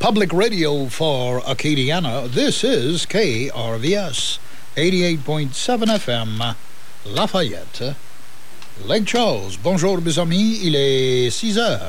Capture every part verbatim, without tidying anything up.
Public radio for Acadiana. This is K R V S eighty-eight point seven F M, Lafayette, Lake Charles. Bonjour, mes amis, il est six heures.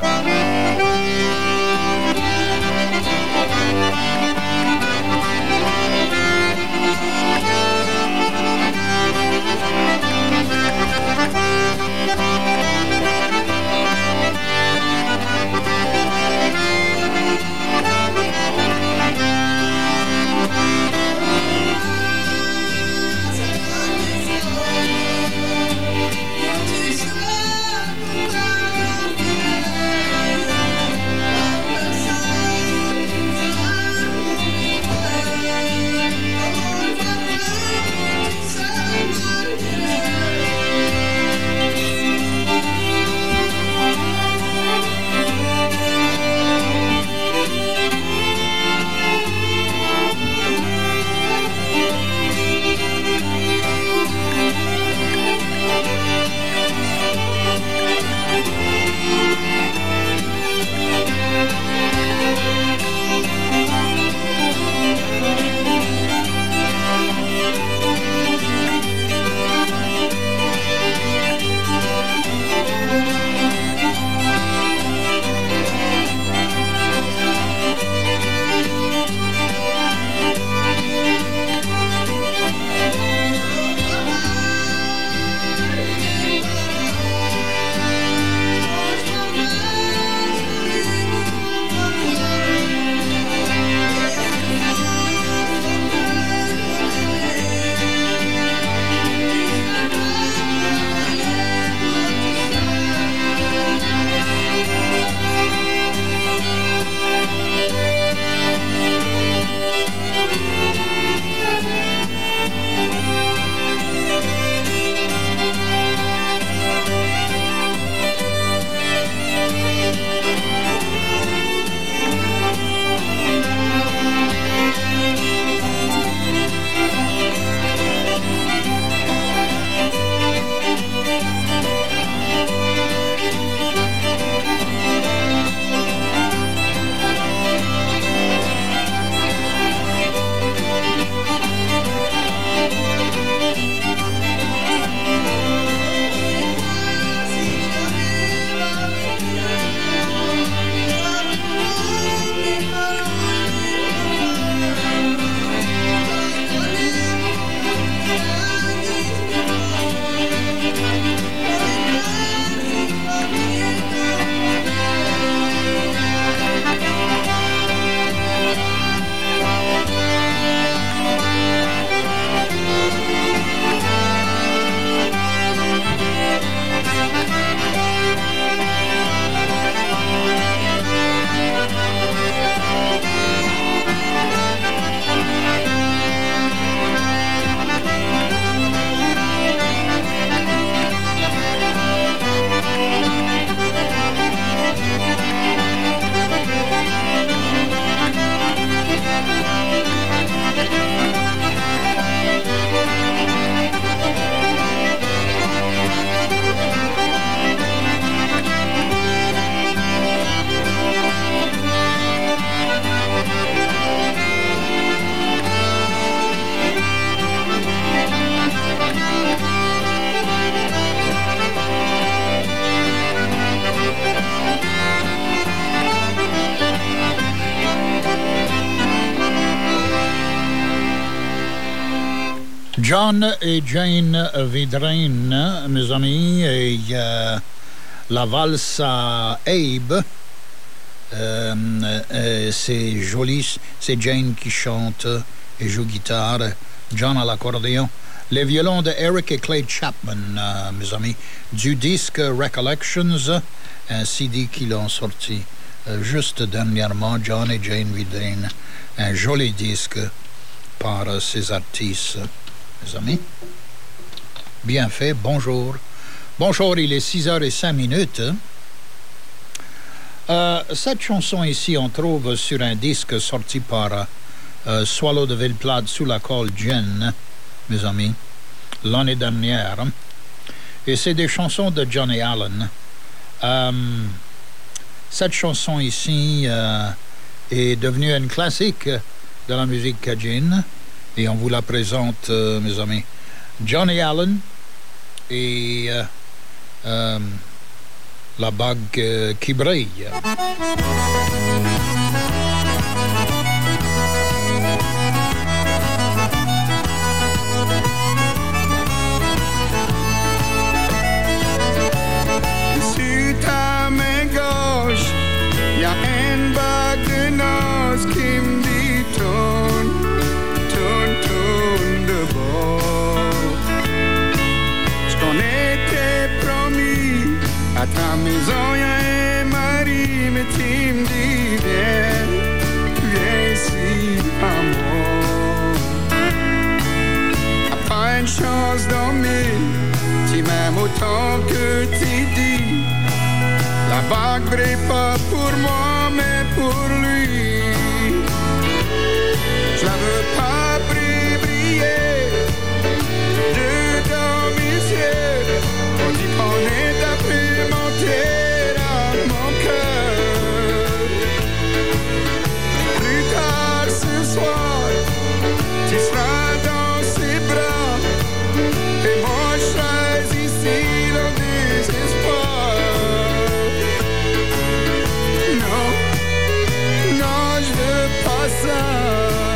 John et Jane Vidrine, mes amis, et euh, la valse à Abe. Euh, euh, c'est joli, c'est Jane qui chante et joue guitare, John à l'accordéon. Les violons de Eric et Clay Chapman, euh, mes amis, du disque Recollections, un C D qu'ils ont sorti euh, juste dernièrement, John et Jane Vidrine, un joli disque par euh, ces artistes. Mes amis, bien fait, bonjour. Bonjour, il est six heures cinq minutes. Euh, cette chanson ici, on trouve sur un disque sorti par euh, Swallow de Villeplate sous la colle Gin, mes amis, l'année dernière. Et c'est des chansons de Johnny Allen. Euh, cette chanson ici, euh, est devenue une classique de la musique cajun. Et on vous la présente, euh, mes amis. Johnny Allen et euh, euh, la bague euh, qui brille. Sur ta main gauche, y a une bague de noces qui me dit tourne, tourne, tourne de bord. J'con était promis, à ta maison y a un mari, mais tu me dis viens, viens ici à moi. Pas une chance dormir, tu m'aimes autant que tu dis. La bague brille pas pour moi, mais pour lui. Je la veux pas briller, briller dedans mes yeux. On dit qu'on est à plus monter dans mon cœur. Plus tard ce soir, tu seras dans ses bras. Et moi je serai ici dans le désespoir. Non, non, je veux pas ça.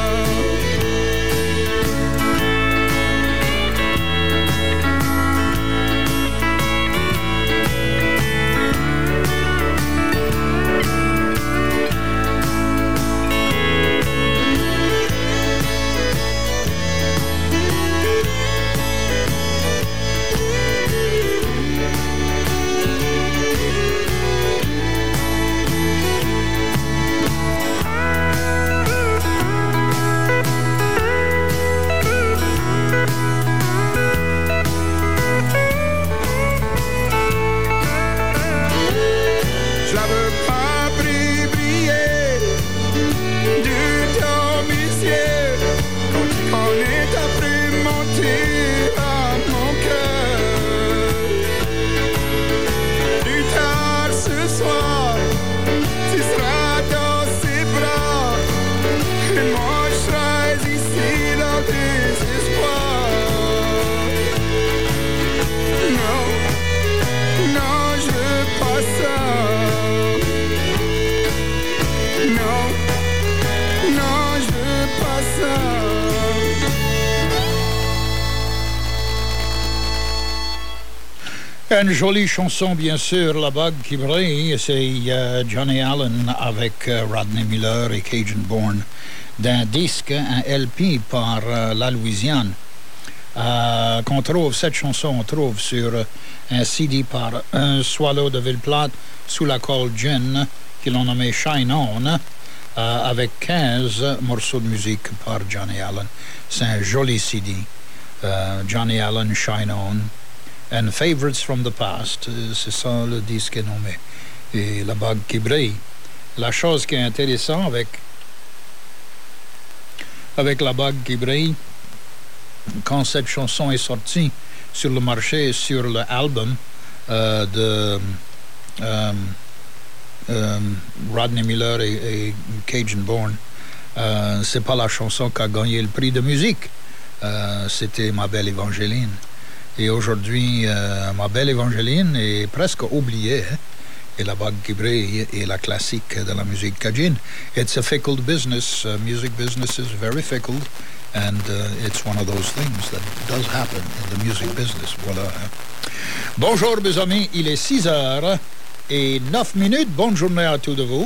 Une jolie chanson, bien sûr, La bague qui brille, c'est euh, Johnny Allen avec euh, Rodney Miller et Cajun Born, d'un disque, un L P par euh, La Louisiane. Euh, qu'on trouve, cette chanson, on trouve sur euh, un C D par un Swallow de Villeplate sous la colle Gin, qu'ils l'ont nommé Shine On, euh, avec quinze morceaux de musique par Johnny Allen. C'est un joli C D. Euh, Johnny Allen, Shine On. And Favorites from the Past, c'est ça le disque est nommé. Et La bague qui brille. La chose qui est intéressante avec, avec La bague qui brille, quand cette chanson est sortie sur le marché, sur l'album euh, de euh, euh, Rodney Miller et, et Cajun Born, euh, c'est pas la chanson qui a gagné le prix de musique. Euh, c'était Ma belle Évangeline. Et aujourd'hui, euh, Ma belle Évangeline est presque oubliée. Hein? Et La bague qui brille est la classique de la musique cajun. It's a fickle business. Uh, music business is very fickle. And uh, it's one of those things that does happen in the music business. Voilà. Hein? Bonjour, mes amis. Il est six heures et neuf minutes. Bonne journée à tous de vous.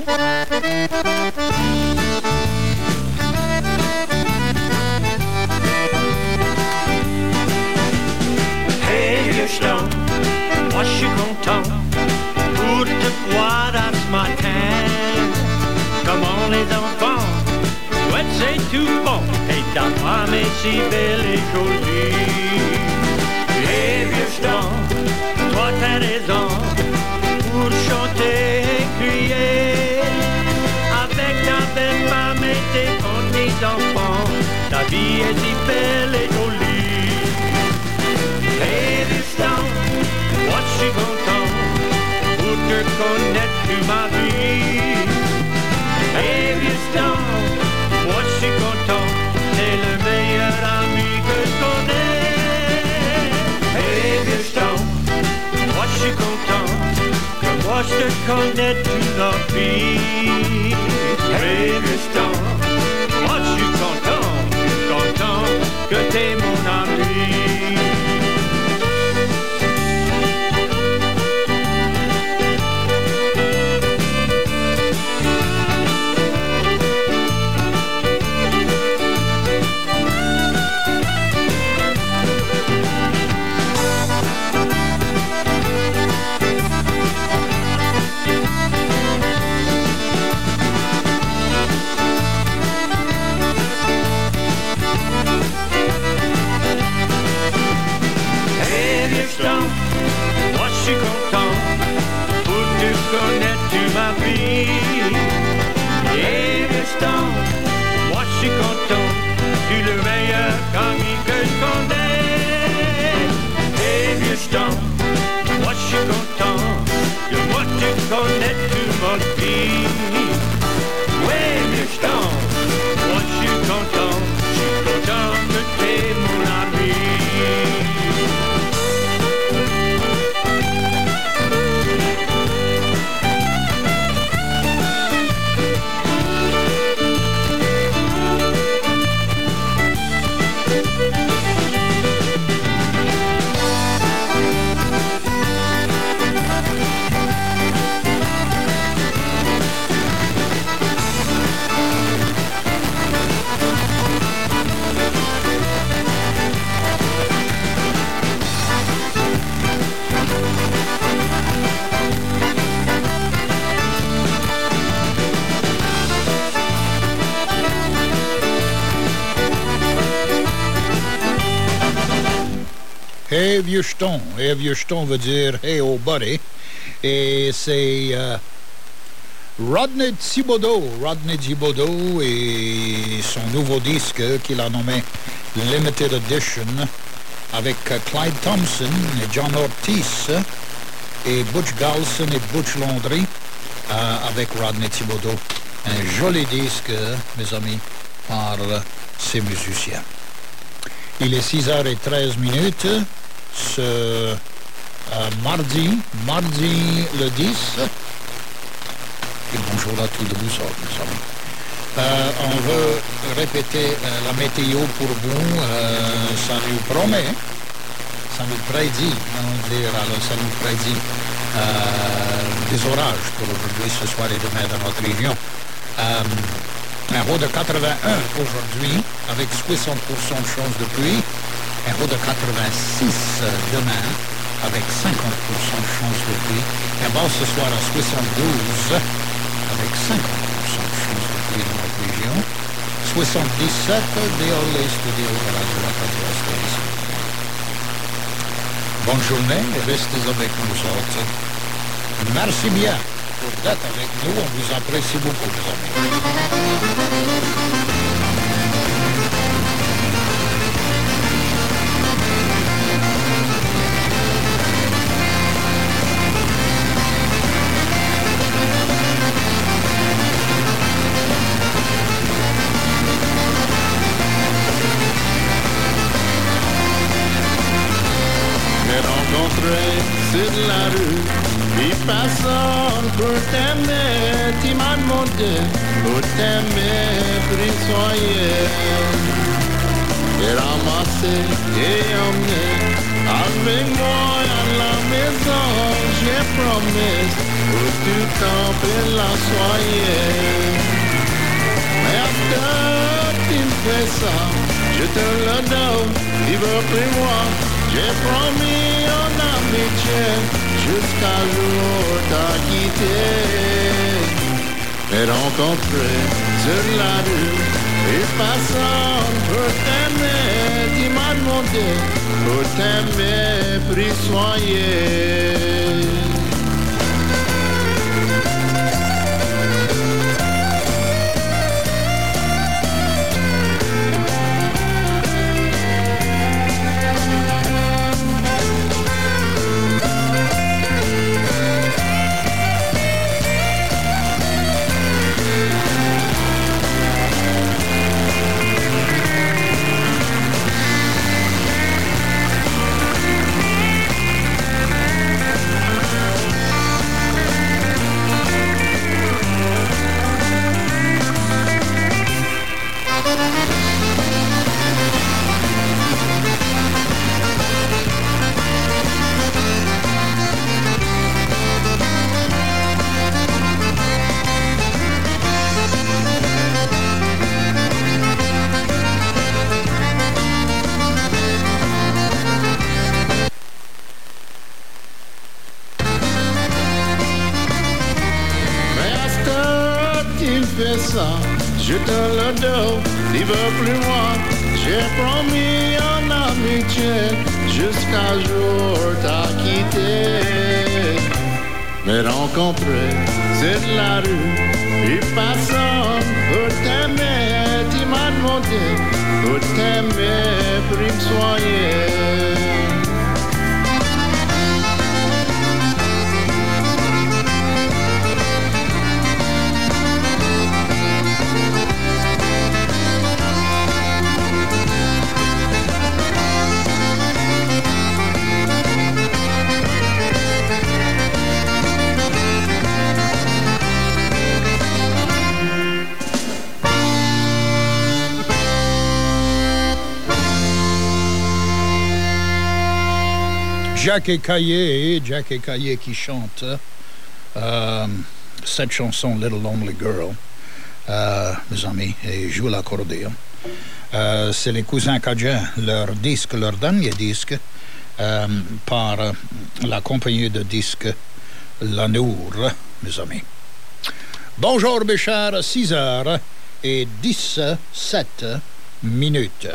Stone, what you gon' talk? Pour te voir à ce matin. Comme on les enfants, ouais c'est tout bon. Et ta femme est si belle et jolie. Et vieux Stone, toi t'as raison. Pour chanter et crier. Avec ta belle femme et tes petits enfants. Ta vie est si belle et jolie. Hey, this town, what she gon' tell? Pour te connaître tu ma vie. Hey, this connais tu n'as plus. Hey, Gaston, moi je suis content, je suis content que t'es mon ami. Moi je suis content pour te connaître, tu m'as vie. Et Gaston, moi je suis content, tu es le meilleur ami que je connais. Et Gaston, moi je suis content que moi tu connais, tu m'as vie. Ouais Gaston, moi je suis content, je suis content que t'es mon ami. Hey vieux jeton. Hey vieux jeton veut dire hey oh buddy. Et c'est euh, Rodney Thibodeau. Rodney Thibodeau et son nouveau disque qu'il a nommé Limited Edition avec Clyde Thompson et John Ortiz et Butch Galson et Butch Landry euh, avec Rodney Thibodeau. Un joli disque, mes amis, par ces musiciens. Il est six heures treize minutes ce euh, mardi, mardi le dix. Et bonjour à tous de vous, mes amis. Euh, on veut répéter euh, la météo pour vous. Euh, ça nous promet, ça nous prédit, on dire, alors ça nous prédit euh, des orages pour aujourd'hui, ce soir et demain dans notre région. Euh, Un haut de quatre-vingt-un aujourd'hui, avec soixante pour cent de chance de pluie. Un haut de quatre-vingt-six demain, avec cinquante pour cent de chance de pluie. Un bas ce soir à soixante-douze, avec cinquante pour cent de chance de pluie dans notre région. soixante-dix-sept dès l'est de la côte ouest. Bonne journée et restez avec nous autres. Merci bien pour d'être avec nous. On vous apprécie beaucoup, les amis. Sur la rue, il personne pour t'aimer, tu m'as demandé pour t'aimer, pour y soyer. Et ramasser et emmener avec moi à la maison, j'ai promis pour tout temps pour la soyer. Mais après tu me fais ça, je te le donne, il veut plus moi. J'ai promis en amitié jusqu'à jour t'as quitté. Et rencontré sur la rue, et passant pour t'aimer, tu m'as demandé pour t'aimer, pour y soyer. je te le donne, il veut plus moi. J'ai promis en amitié, jusqu'à jour t'as quitté. Mais rencontrer, c'est de la rue, et personne pour t'aimer, tu m'as demandé, pour t'aimer, pour me soigner. Jacques et Caillé, Jacques et Caillé qui chantent euh, cette chanson Little Lonely Girl, euh, mes amis, et jouent l'accordéon. Euh, c'est les cousins Cajun, leur disque, leur dernier disque, euh, par la compagnie de disques Lanour, mes amis. Bonjour, mes chers, six heures et dix-sept minutes.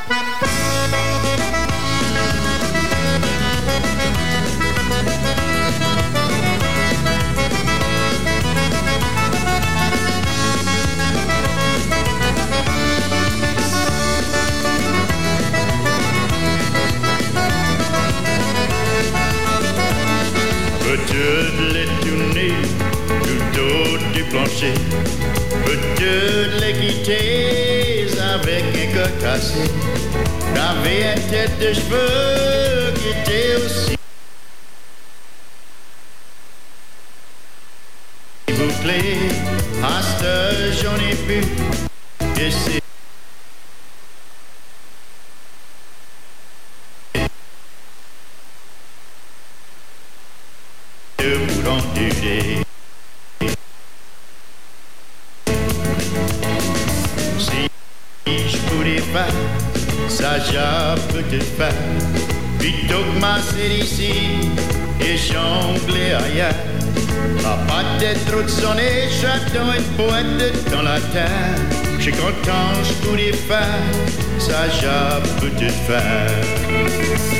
Peux-tu les tourner tout autour du plancher? Peux-tu les quitter avec un cœur cassé? T'avais une tête de cheveux qui était aussi bouclée. À ce j'en ai plus et c'est ça j'ai peut-être fait plutôt que masser ici et jongler ailleurs. À pas d'être trop de sonner, j'attends une pointe dans la terre. J'suis content, j'pourrais faire ça j'ai peut-être fait.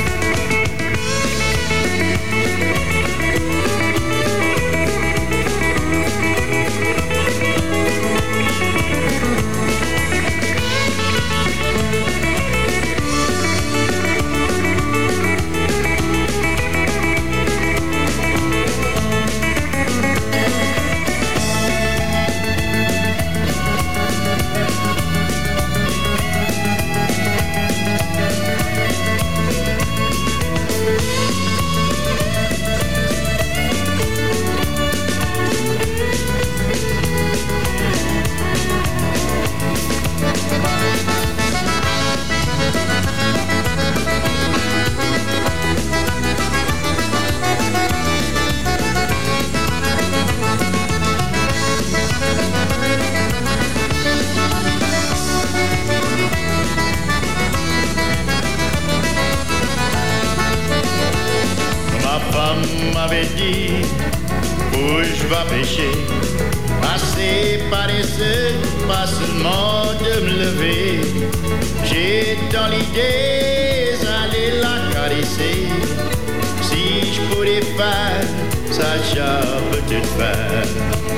M'avait dit où je vais pêcher, assez paresseux, pas seulement de me lever. J'ai dans l'idée d'aller la caresser. Si je pourrais faire ça, j'ai peut-être faire.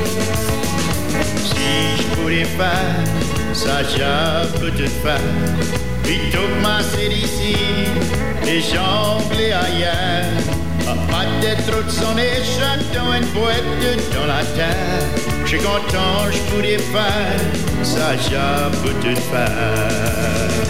Si je pourrais faire ça, j'ai peut-être faire. Plutôt que masser ici et jongler ailleurs. Pas d'être trop de sonner, j'attends une boîte dans la terre. J'suis content, j'pourrais faire ça, j'ai peut-être faire.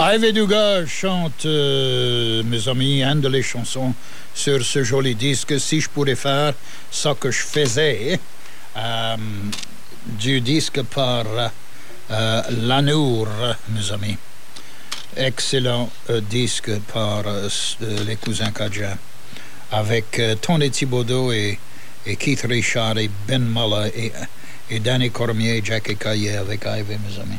Ivy Dugas chante, euh, mes amis, une de les chansons sur ce joli disque. Si je pourrais faire ce que je faisais, euh, du disque par euh, Lanour, mes amis. Excellent euh, disque par euh, les cousins Cajun, avec euh, Tony Thibodeau et, et Keith Richard et Ben Muller et, et Danny Cormier et Jackie Caillé avec Ivy, mes amis.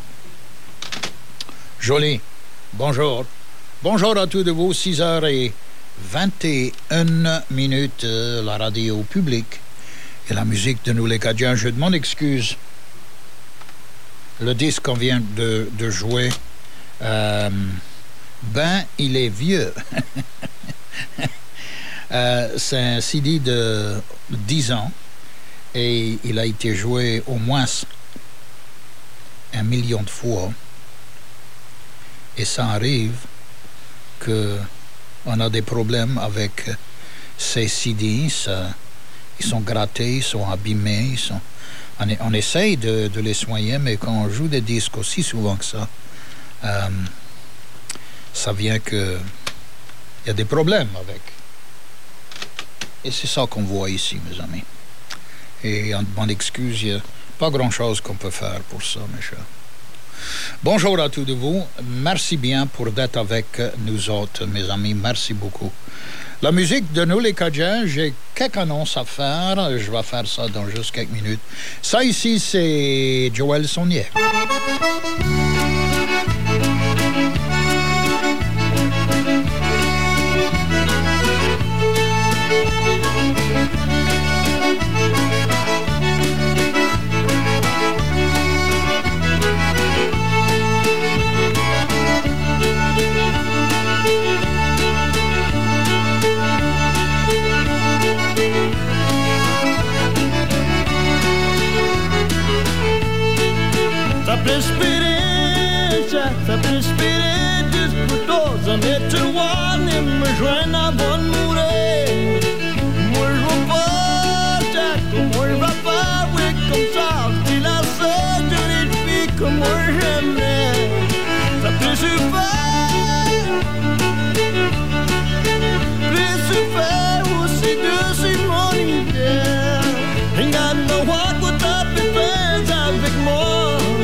Joli. Bonjour. Bonjour à tous de vous. six heures vingt et une minutes, euh, la radio publique et la musique de nous les Cadiens. Je demande excuse. Le disque qu'on vient de, de jouer, euh, ben, il est vieux. euh, c'est un C D de dix ans et il a été joué au moins un million de fois. Et ça arrive qu'on a des problèmes avec ces C D. Ça, ils sont grattés, ils sont abîmés. Ils sont, on, on essaye de, de les soigner, mais quand on joue des disques aussi souvent que ça, euh, ça vient que il y a des problèmes avec. Et c'est ça qu'on voit ici, mes amis. Et en demande excuse, il n'y a pas grand-chose qu'on peut faire pour ça, mes chers. Bonjour à tous de vous. Merci bien pour d'être avec nous autres, mes amis. Merci beaucoup. La musique de nous, les Cajuns, j'ai quelques annonces à faire. Je vais faire ça dans juste quelques minutes. Ça ici, c'est Joël Saunier. Experiência, sabe experiência disputosamente one me joina bon mure Murva porta murva pawe comme ça il a ça de l'idée comme jamais ça peut se faire peut se faire aussi de Simon idée regarde what what up with avec moi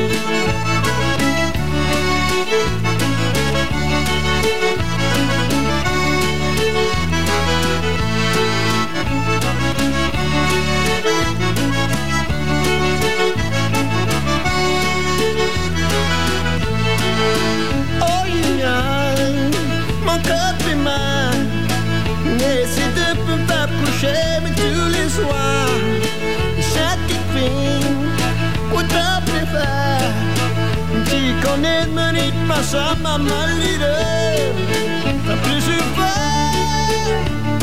mais tous les soirs chaque film où t'as préféré tu connais mon rythme ça m'a mal l'idée t'as plus super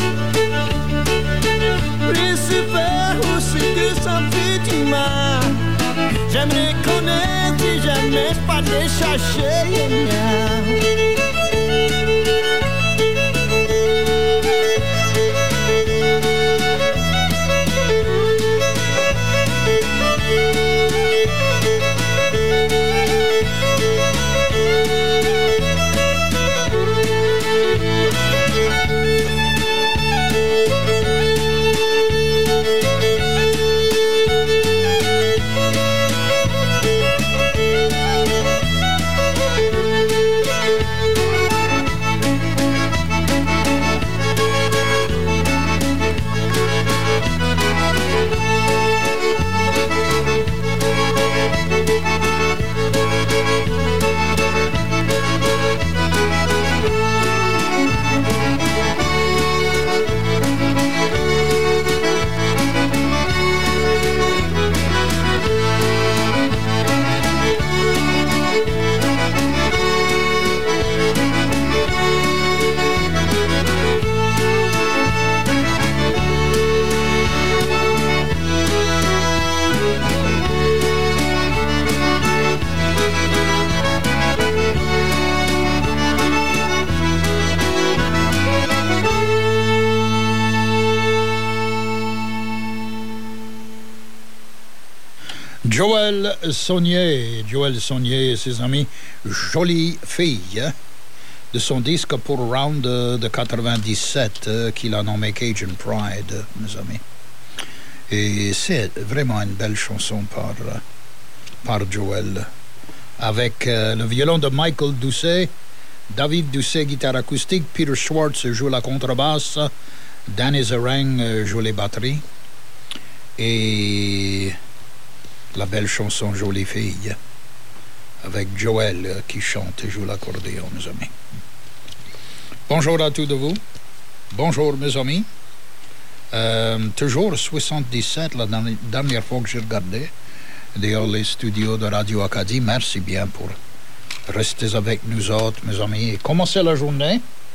plus super aussi que ça fait du mal j'aimerais connaître si jamais pas de chercher Joël Saunier, Joël Saunier et ses amis, jolie fille. de son disque pour Round de, de quatre-vingt-dix-sept euh, qu'il a nommé Cajun Pride, mes amis. Et c'est vraiment une belle chanson par, par Joel. Avec euh, le violon de Michael Doucet, David Doucet, guitare acoustique, Peter Schwartz joue la contrebasse, Danny Zarang joue les batteries, et la belle chanson Jolie Fille, avec Joel qui chante et joue l'accordéon, mes amis. Bonjour à tous de vous. Bonjour, mes amis. Euh, toujours soixante-dix-sept, la dernière fois que j'ai regardé, dehors les studios de Radio Acadie. Merci bien pour rester avec nous autres, mes amis. Et commencer la journée.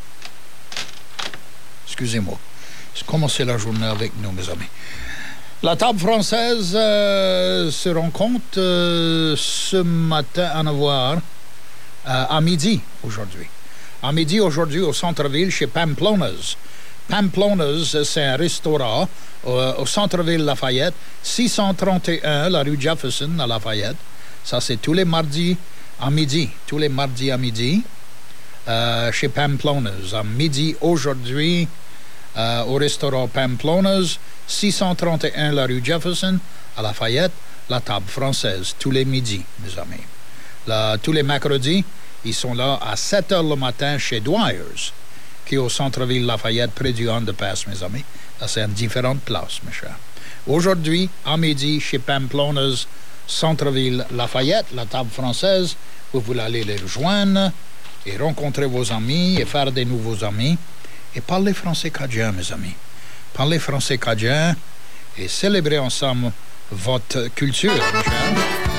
Excusez-moi. Commencer la journée avec nous, mes amis. La table française euh, se rencontre euh, ce matin à Navarre, euh, à midi aujourd'hui. À midi aujourd'hui au centre-ville chez Pamplona's. Pamplona's, c'est un restaurant euh, au centre-ville Lafayette, six cent trente et un, la rue Jefferson à Lafayette. Ça, c'est tous les mardis à midi. Tous les mardis à midi euh, chez Pamplona's. À midi aujourd'hui euh, au restaurant Pamplona's, six cent trente et un, la rue Jefferson à Lafayette, la table française. Tous les midis, mes amis. Là, tous les mercredis, ils sont là à sept heures le matin chez Dwyer's, qui est au centre-ville Lafayette, près du Underpass, mes amis. Ça, c'est une différente place, mes chers. Aujourd'hui, à midi, chez Pamplona's, centre-ville Lafayette, la table française, vous voulez aller les rejoindre et rencontrer vos amis et faire des nouveaux amis et parler français cadien, mes amis. Parler français cadien et célébrer ensemble votre culture, mes chers.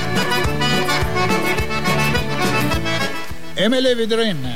Aimez les vitrines.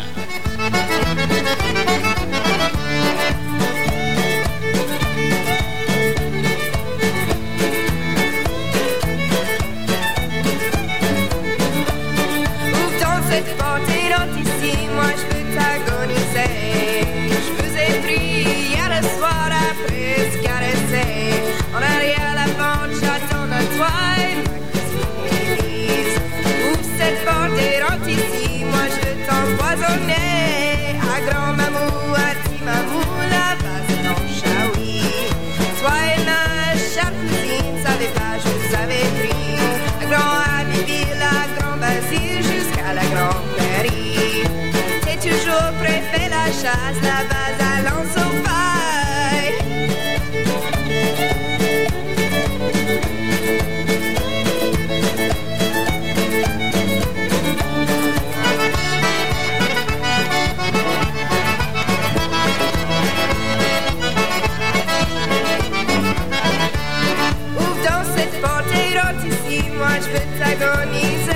Cette porte est ici, moi je veux t'agoniser. Je vous ai pris hier le soir après se caresser. En arrière la porte, j'attends à toi et ma cousine Élise. Ouvre cette porte et ici, moi je veux t'empoisonner. À grand mamou, à petit mamou, la base dans Chaoui. Toi et la chère cousine, savez pas, je vous avais pris. À grand Abbeville, à grand Basile, jusqu'à la grande prairie. J'ai toujours préféré la chasse, la base à lance au paille. Ouvre dans cette porte et rentre ici, moi je veux t'agoniser.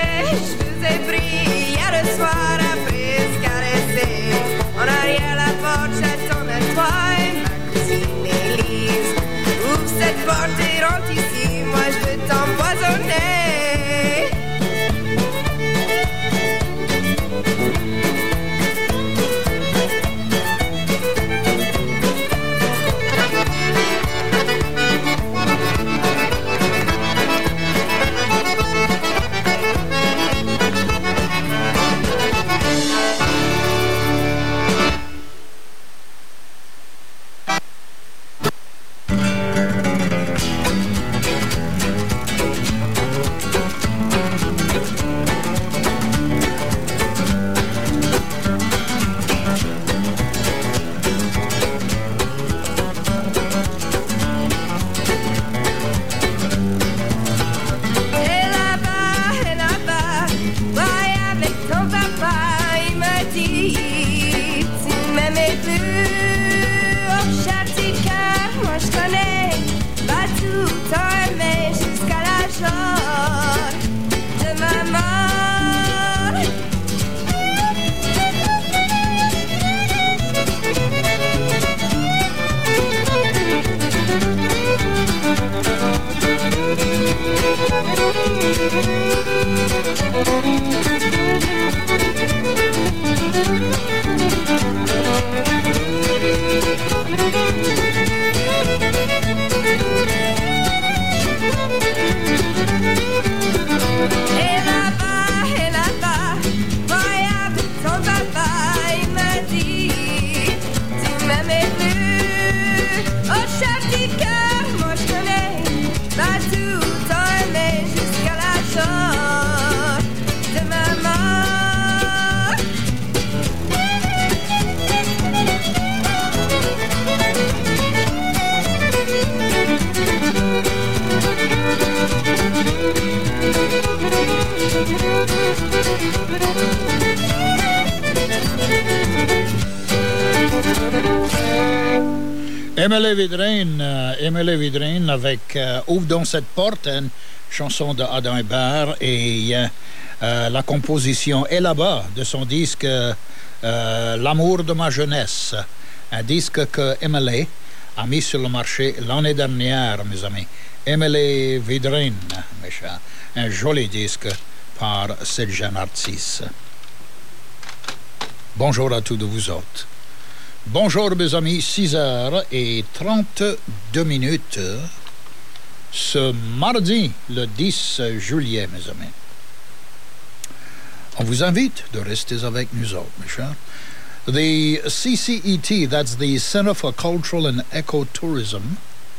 Je vous ai pris hier le soir après se caresser. En arrière la porte, j'attends à toi et ma cousine Élise. Ouvre cette porte et rentre ici, moi je veux t'empoisonner. Et là-bas, et là-bas, voyage ton papa. Émile Vidrine, euh, Émile Vidrine avec euh, Ouvre donc cette porte, une chanson de Adam Hébert et euh, euh, la composition est là-bas de son disque euh, L'amour de ma jeunesse, un disque que Émile a mis sur le marché l'année dernière, mes amis. Émile Vidrine, mes chers, un joli disque par cette jeune artiste. Bonjour à tous de vous autres. Bonjour mes amis, six heures trente-deux minutes ce mardi, le dix juillet, mes amis. On vous invite de rester avec nous autres, mes chers. The C C E T, that's the Center for Cultural and Ecotourism,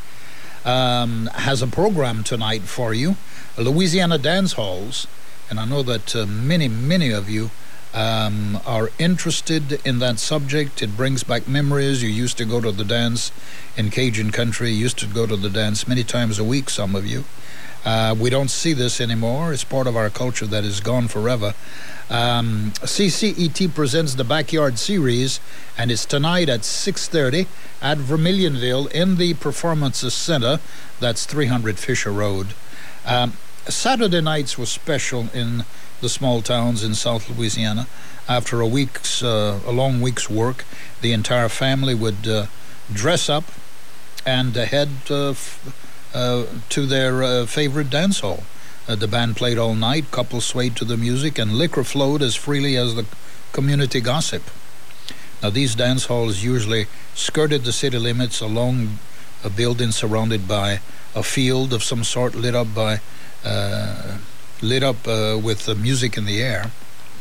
um, has a program tonight for you, Louisiana Dance Halls, and I know that uh, many, many of you Um, are interested in that subject. It brings back memories. You used to go to the dance in Cajun country. You used to go to the dance many times a week, some of you. Uh, we don't see this anymore. It's part of our culture that is gone forever. Um, C C E T presents the Backyard Series, and it's tonight at six thirty at Vermilionville in the Performances Center. That's three hundred Fisher Road. Um, Saturday nights were special in the small towns in South Louisiana. After a week's, uh, a long week's work, the entire family would uh, dress up and uh, head uh, f- uh, to their uh, favorite dance hall. Uh, the band played all night, couples swayed to the music, and liquor flowed as freely as the community gossip. Now, these dance halls usually skirted the city limits along a building surrounded by a field of some sort lit up by uh, lit up uh, with the music in the air.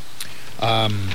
Um,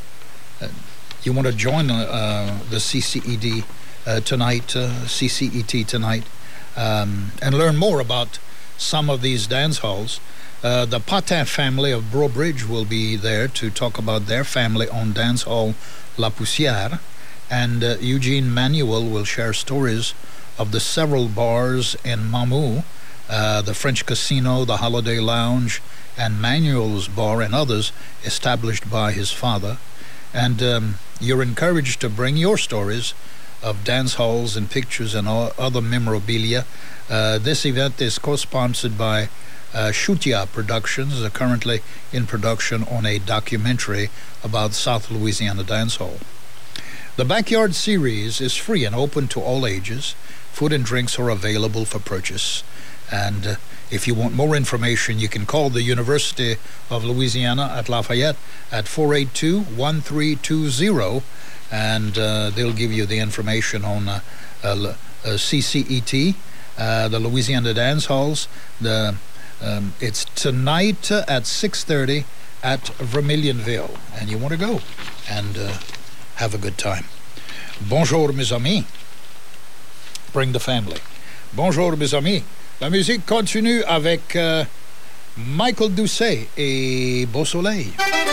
you want to join uh, the C C E D uh, tonight, uh, C C E T tonight, um, and learn more about some of these dance halls. Uh, the Patin family of Brobridge will be there to talk about their family-owned dance hall, La Poussière, and uh, Eugene Manuel will share stories of the several bars in Mamou, Uh, the French Casino, the Holiday Lounge, and Manuel's Bar, and others established by his father. And um, you're encouraged to bring your stories of dance halls and pictures and all other memorabilia. Uh, this event is co-sponsored by uh, Shutia Productions, uh, currently in production on a documentary about South Louisiana Dance Hall. The Backyard Series is free and open to all ages. Food and drinks are available for purchase. And uh, if you want more information, you can call the University of Louisiana at Lafayette at four eight two, one three two zero, and uh, they'll give you the information on uh, uh, uh, C C E T, uh, the Louisiana Dance Halls. The um, it's tonight uh, at six thirty at Vermilionville, and you want to go and uh, have a good time. Bonjour, mes amis. Bring the family. Bonjour, mes amis. La musique continue avec euh, Michael Doucet et Beau Soleil.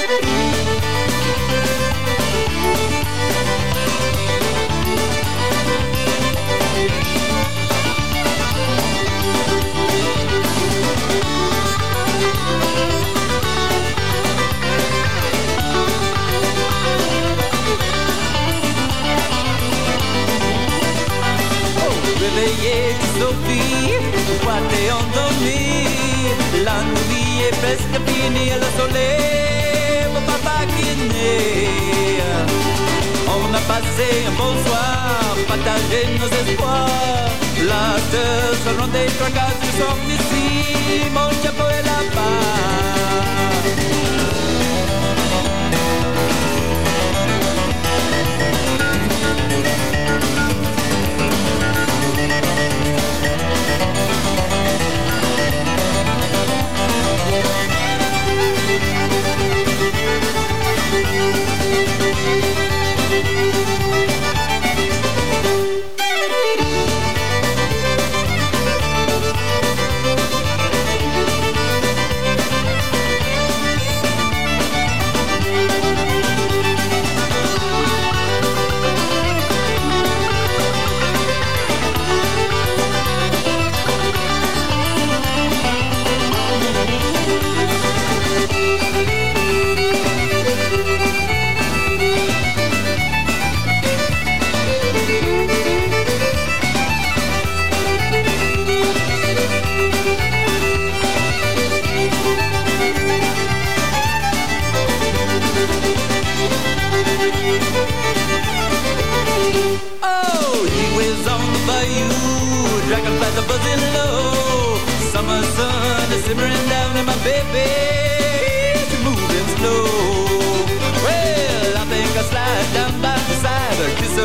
Réveillez Sophie, toi t'es endormie. La nuit est presque finie, le soleil va pas vaquiner. On a passé un bon soir, partagé nos espoirs. L'âge de se rendre des tracas du sommes ici, mon chapeau est là-bas.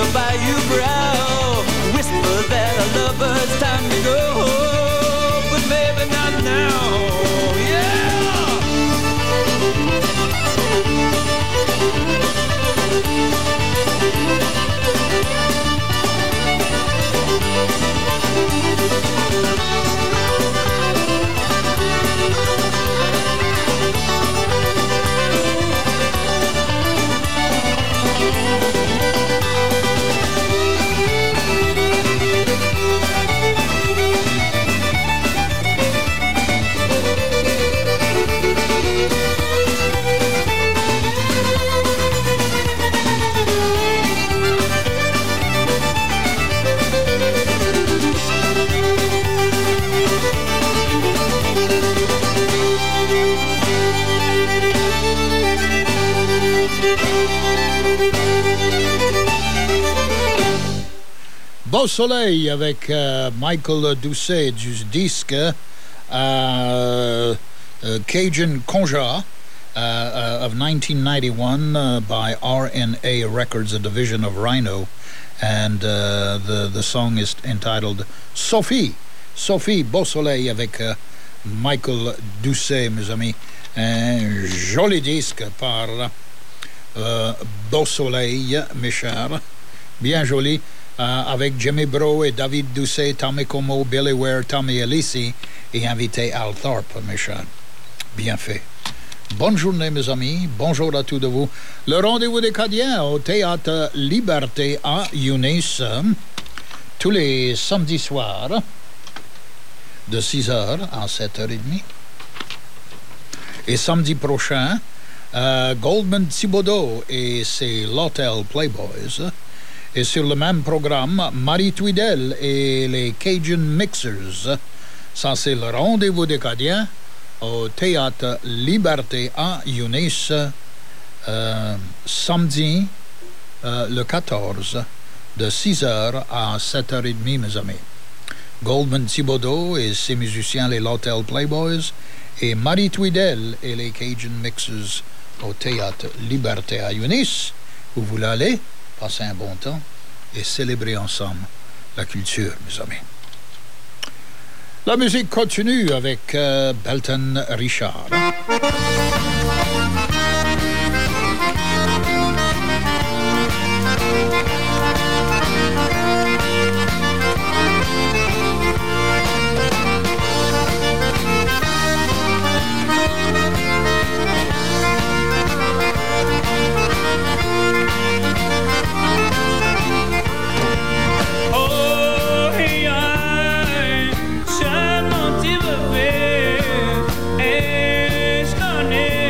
your bayou brow. Whisper that I love her, it's time to go, but maybe not now. Beau Soleil avec euh, Michael Doucet du disque euh, uh, Cajun Conja uh, uh, of nineteen ninety-one uh, by R N A Records, a division of Rhino, and uh, the, the song is entitled Sophie. Sophie, Beau Soleil avec uh, Michael Doucet, mes amis. Un joli disque par uh, Beau Soleil, mes chers. Bien joli. Uh, avec Jimmy Bro et David Doucet, Tommy Como, Billy Ware, Tommy Elisi et invité Al Thorpe, mes chers. Bien fait. Bonne journée, mes amis. Bonjour à tous de vous. Le rendez-vous des Cadiens au Théâtre Liberté à Eunice, tous les samedis soirs, de six heures à sept heures trente. Et samedi prochain, uh, Goldman Thibodeau et ses L'Hotel Playboys. Et sur le même programme, Marie Tweedell et les Cajun Mixers. Ça, c'est le rendez-vous des Cadiens au Théâtre Liberté à Eunice, euh, samedi euh, le quatorze, de six heures à sept heures trente, mes amis. Goldman Thibodeau et ses musiciens, les L'Hotel Playboys, et Marie Tweedell et les Cajun Mixers au Théâtre Liberté à Eunice. Vous voulez aller? Passer un bon temps et célébrer ensemble la culture, mes amis. La musique continue avec euh, Belton Richard. Shine, mon petit bébé, et je connais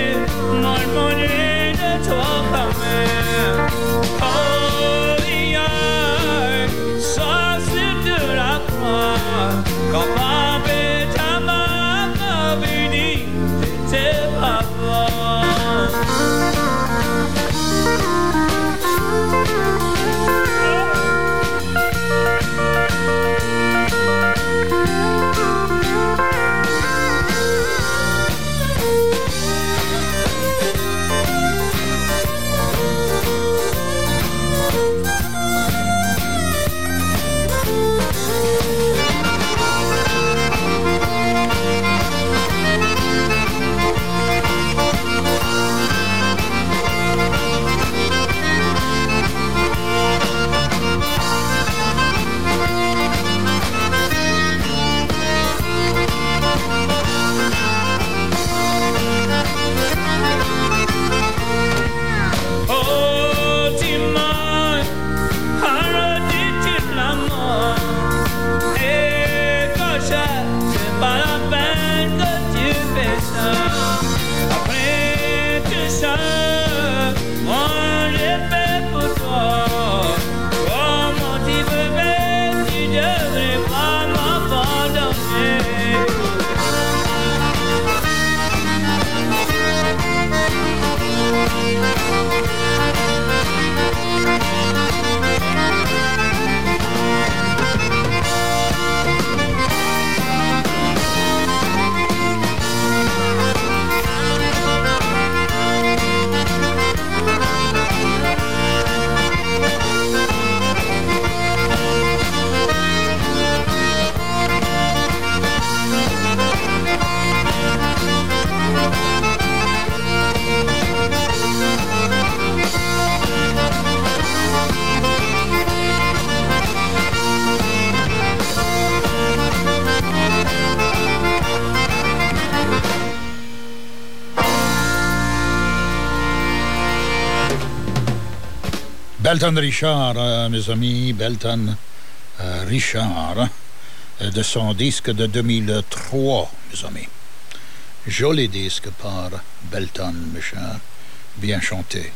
Belton Richard, euh, mes amis, Belton euh, Richard, euh, de son disque de deux mille trois, mes amis. Joli disque par Belton Richard. Bien chanté.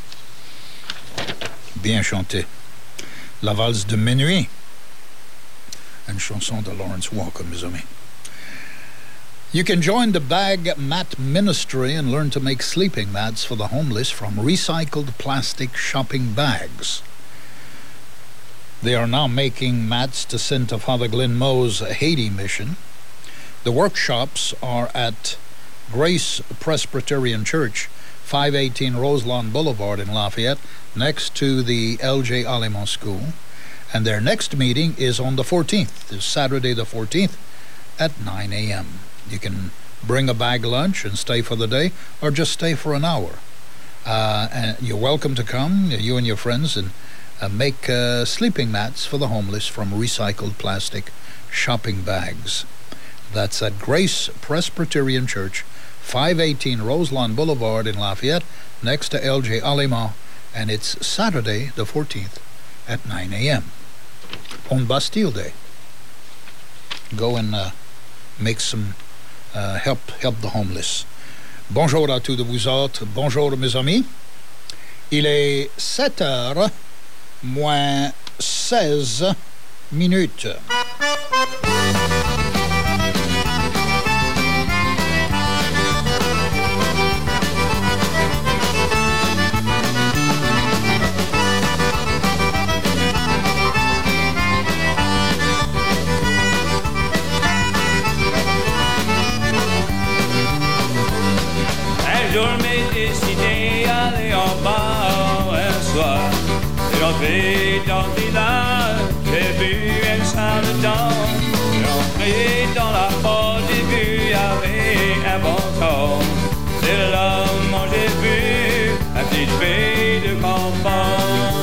Bien chanté. La valse de minuit. Une chanson de Lawrence Walker, mes amis. You can join the Bag Mat Ministry and learn to make sleeping mats for the homeless from recycled plastic shopping bags. They are now making mats to send to Father Glenn Moe's Haiti mission. The workshops are at Grace Presbyterian Church, five eighteen Roselawn Boulevard in Lafayette, next to the L J Alimont School. And their next meeting is on the fourteenth, this Saturday the fourteenth, at nine a.m. You can bring a bag lunch and stay for the day, or just stay for an hour. Uh, and you're welcome to come, you and your friends, and uh, make uh, sleeping mats for the homeless from recycled plastic shopping bags. That's at Grace Presbyterian Church, five eighteen Roselawn Boulevard in Lafayette, next to L J Alimont, and it's Saturday the fourteenth at nine a.m. on Bastille Day. Go and uh, make some uh, help help the homeless. Bonjour à tous de vous autres. Bonjour mes amis. Il est sept heures moins seize minutes. Un jour m'ai décidé aller en bas un soir. J'ai rentré dans le village, j'ai vu une salle de danse. J'ai rentré dans la porte, j'ai vu, y avait un bon temps. C'est là où j'ai vu la petite fille de campagne.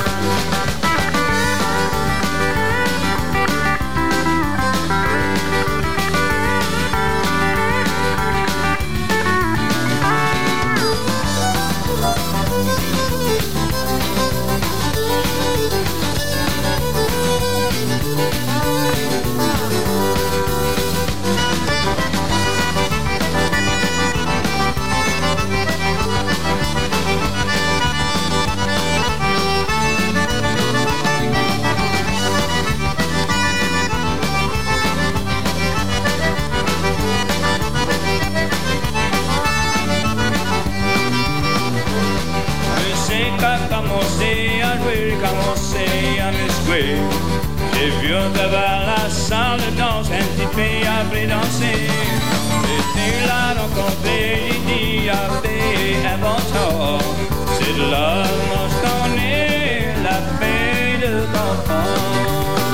J'ai vu un devant la salle de danse, un petit fille appelé danser. J'étais là rencontré, j'ai dit, y avait un bon temps. C'est de là que je connais la paix de campagne.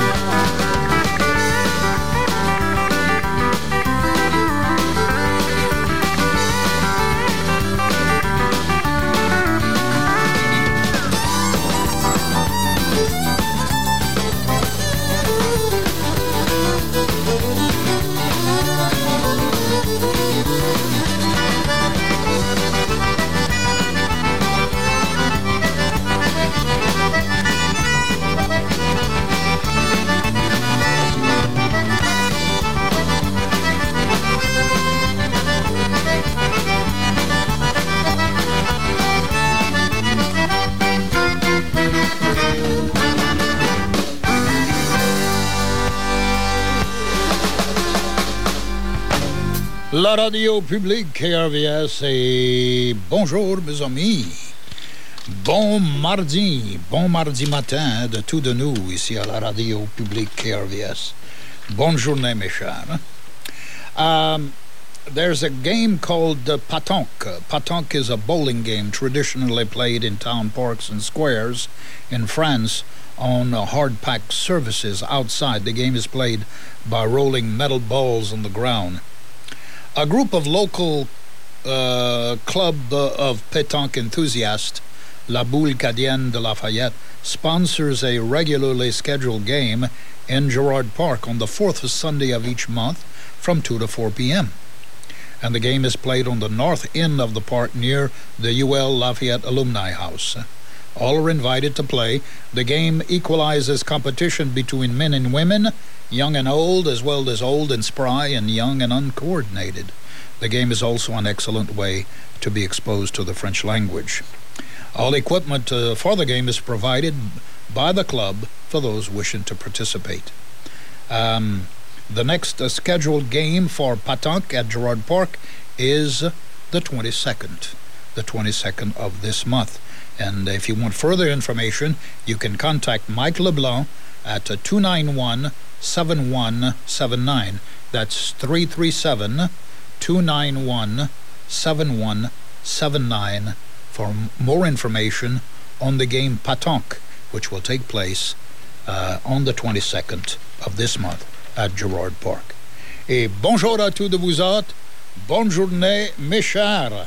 La radio publique K R V S et bonjour mes amis. Bon mardi, bon mardi matin de tous de nous ici à la radio publique K R V S. Bonne journée mes chers. Um, there's a game called uh, Patonk. Patonk is a bowling game traditionally played in town parks and squares in France on uh, hard-packed surfaces outside. The game is played by rolling metal balls on the ground. A group of local uh, club uh, of pétanque enthusiasts, La Boule Cadienne de Lafayette, sponsors a regularly scheduled game in Girard Park on the fourth Sunday of each month from two to four p.m. And the game is played on the north end of the park near the U L Lafayette Alumni House. All are invited to play. The game equalizes competition between men and women, young and old, as well as old and spry and young and uncoordinated. The game is also an excellent way to be exposed to the French language. All equipment uh, for the game is provided by the club for those wishing to participate. Um, the next uh, scheduled game for Patanque at Gerard Park is the twenty-second, the twenty-second of this month. And if you want further information, you can contact Mike LeBlanc at uh, two nine one, seven one seven nine. That's three three seven, two nine one, seven one seven nine for m- more information on the game Patanque, which will take place uh, on the twenty-second of this month at Gerard Park. Et bonjour à tous de vous autres. Bonne journée, mes chers.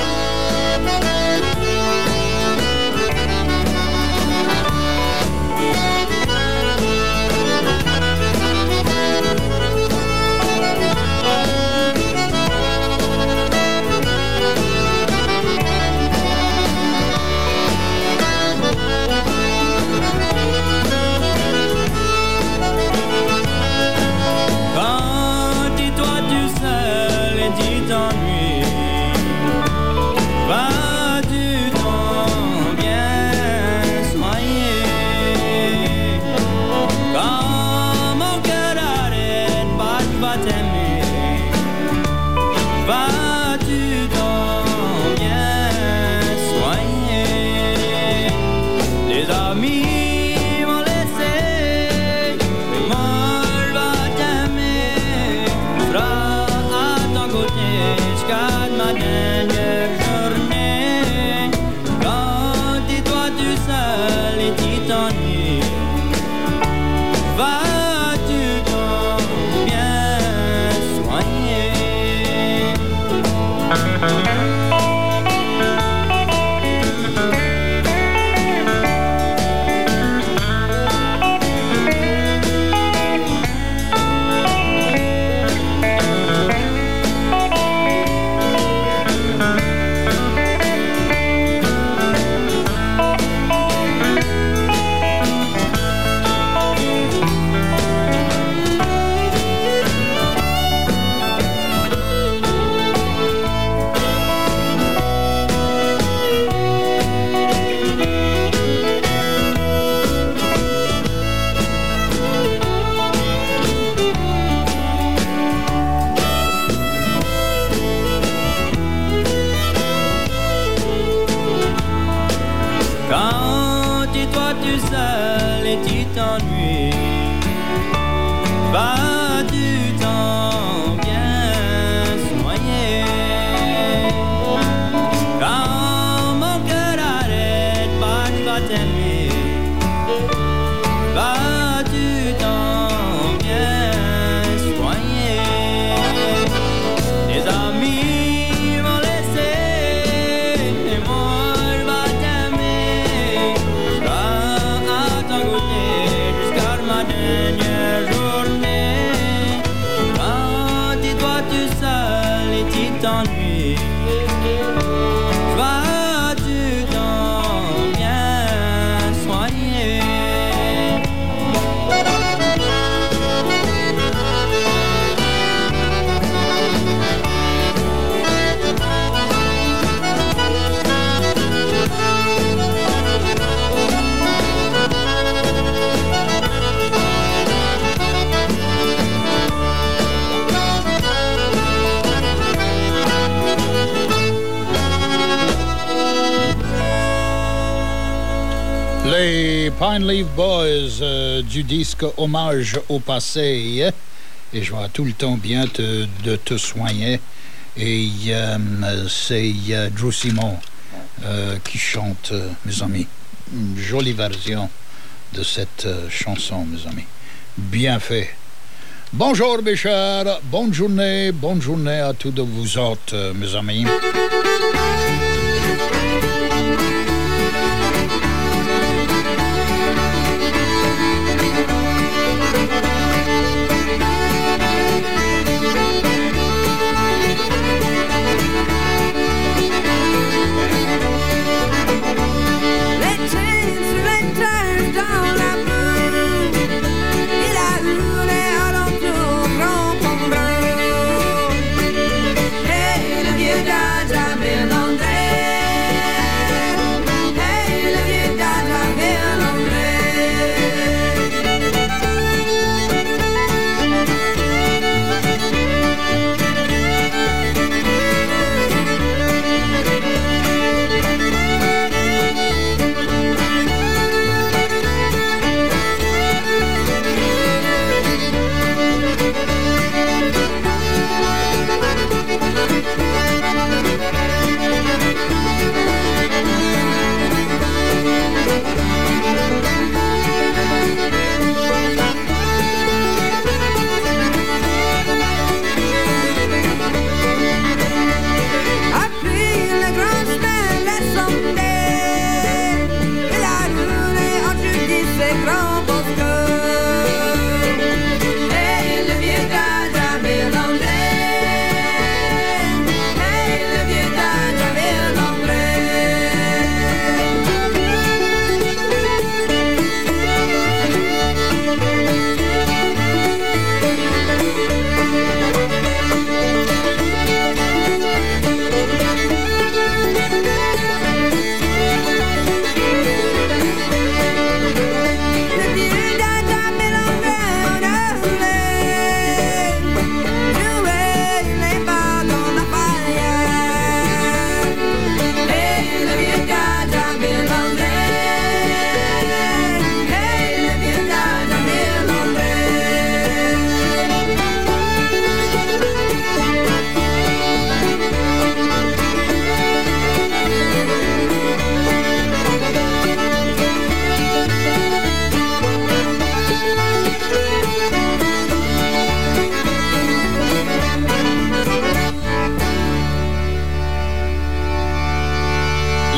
Pine Leaf Boys euh, du disque Hommage au passé. Et je vois tout le temps bien te, de te soigner. Et euh, c'est euh, Drew Simon euh, qui chante, euh, mes amis. Une jolie version de cette euh, chanson, mes amis. Bien fait. Bonjour, mes chers. Bonne journée. Bonne journée à tous de vous autres, euh, mes amis. Let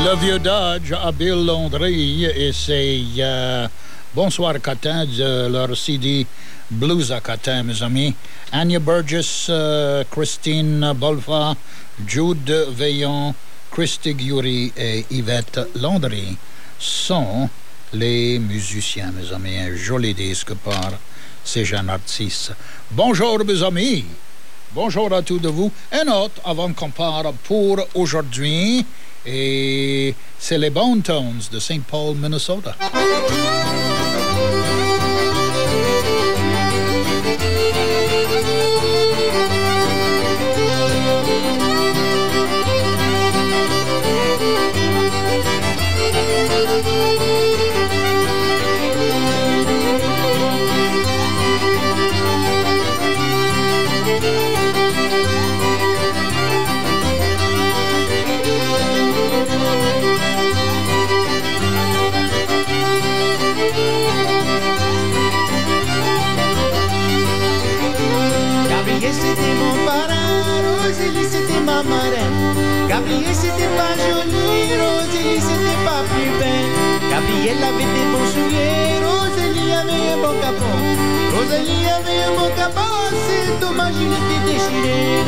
Le vieux Dodge à Bill Landry et c'est euh, Bonsoir Catin de leur C D Blues à Catin, mes amis. Anya Burgess, euh, Christine Bolfa, Jude Veillon, Christy Giuri et Yvette Landry sont les musiciens, mes amis. Un joli disque par ces jeunes artistes. Bonjour, mes amis. Bonjour à tous de vous. Un autre avant qu'on part pour aujourd'hui. Et c'est les Bone Tones de Saint Paul, Minnesota. Gabriel c'était pas joli, Rosélie c'était pas plus belle. Gabriel avait des bons souliers, Rosélie avait un bon capot. Rosélie avait un bon capot, c'est dommage il était déchiré.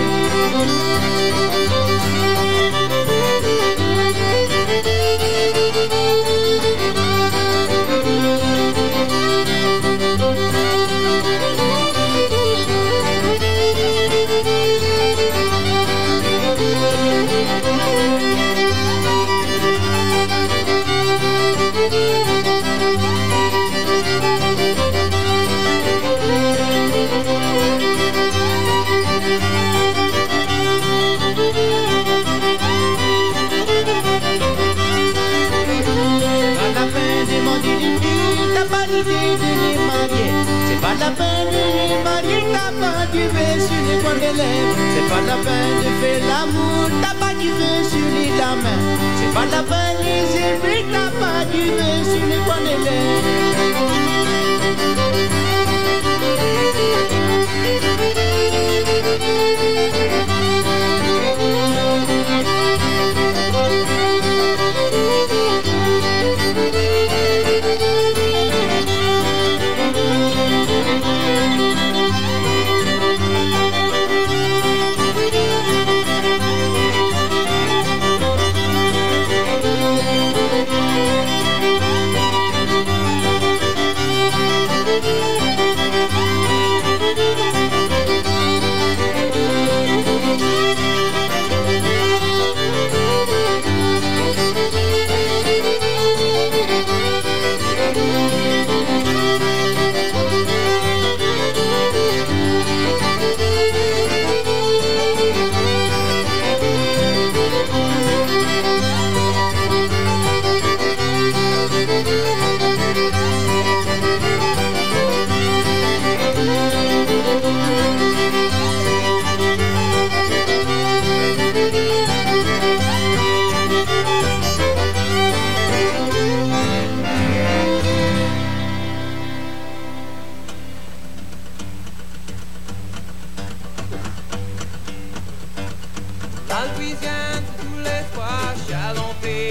C'est pas la peine de les marier, t'as pas du vin sur les coins des lèvres. C'est pas la peine de faire l'amour, t'as pas du vin sur les la main. C'est pas la peine de les élever, t'as pas du vin sur les coins des lèvres.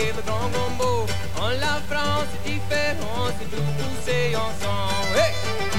En la France, c'est différent, c'est tout poussé ensemble. Hey!